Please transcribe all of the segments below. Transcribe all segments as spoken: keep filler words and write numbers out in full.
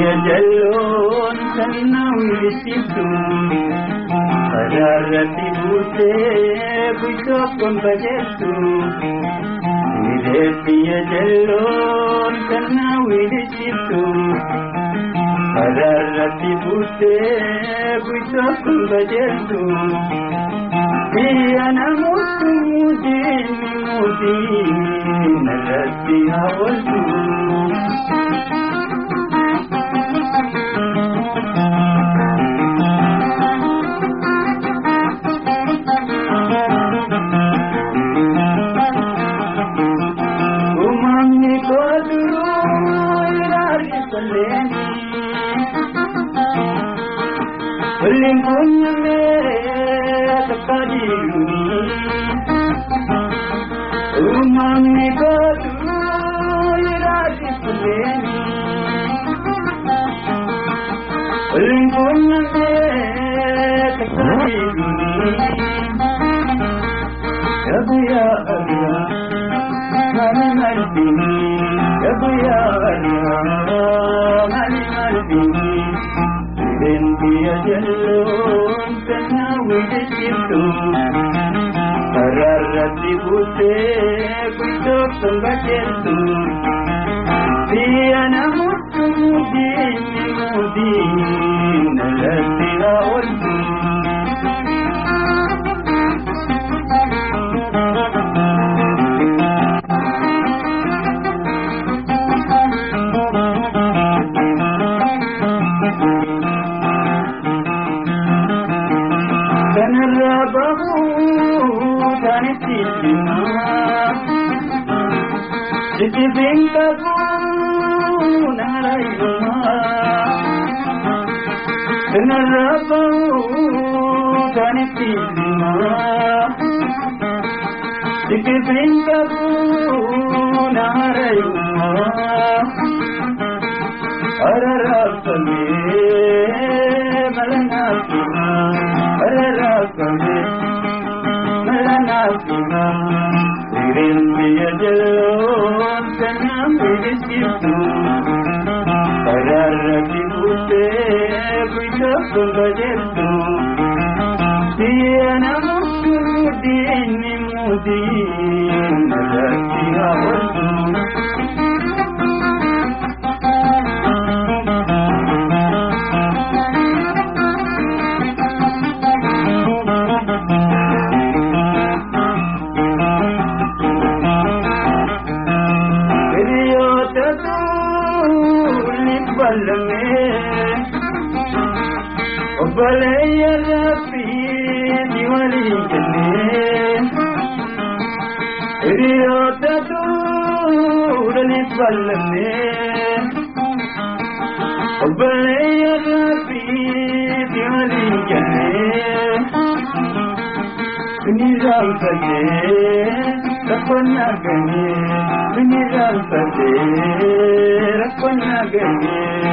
jalloon sannaa wilisiftu Karaarratti buutee bulchookkon bajeessu Biyya jalloon sannaa wilisiftu Karaarratti buutee bulchookkon bajeessu Biyya namoota mudiin mudiin narratti hawwatu Lingkungan mereka kadiluni, umam ni batu iradi seleni. Lingkungan mereka kadiluni, ya buya Allah, mari mari bini, ya buya Allah, mari mari bini. Biyya jalloon sannaa wilisiftu Karaarratti buutee bulchookkon bajeessu Biyya namoota mudiin mudiin narratti hawwatu Siti binta pun narayuma, kenarapu kanitima. Siti binta pun narayuma, ararapame malanapima, ararapame malanapima. Biyya jalloon sannaa wilisiftu Karaarratti buutee bulchookkon bajeessu Biyya namoota mudiin mudiin narratti hawwatu Obalaya Rabbi diwali jane Riyota durani balne Obalaya Rabbi diwali jane Nizam sade rakona gane Nizam sade rakona gane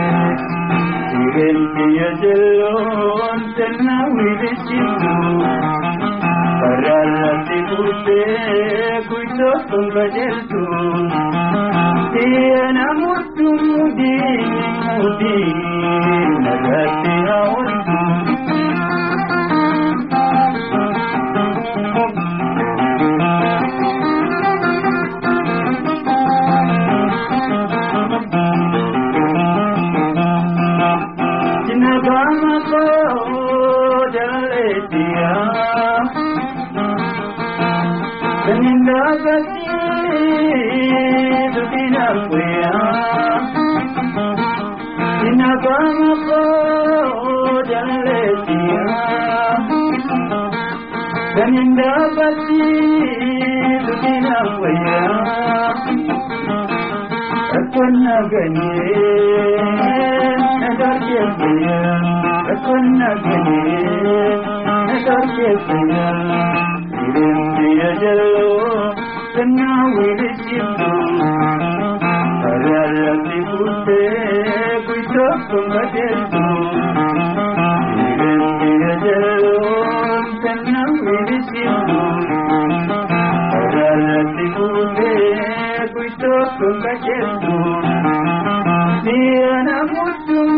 Biyya jalloon sannaa wilisiftu Karaarratti buutee bulchookkon bajeessu Biyya namoota mudiin mudiin narratti hawwatu Biyya jalloon sannaa wilisiftu Karaarratti buutee bulchookkon bajeessu Biyya jalloon sannaa wilisiftu Karaarratti buutee bulchookkon bajeessu Biyya namoota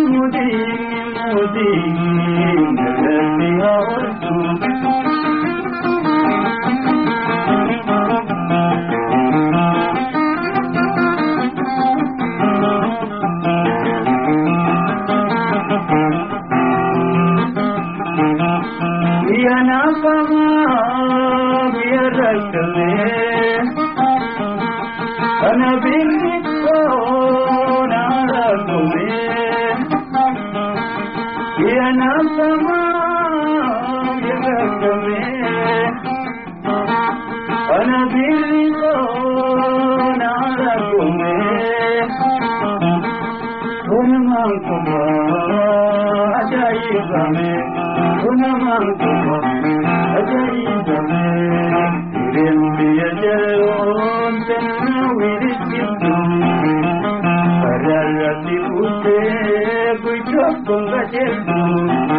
Ajayibame, Unamantuko, Ajayibame, Irimbiya Jalon, Tenna Virisitu, Pararati Ute, Kuichokon Gajetu,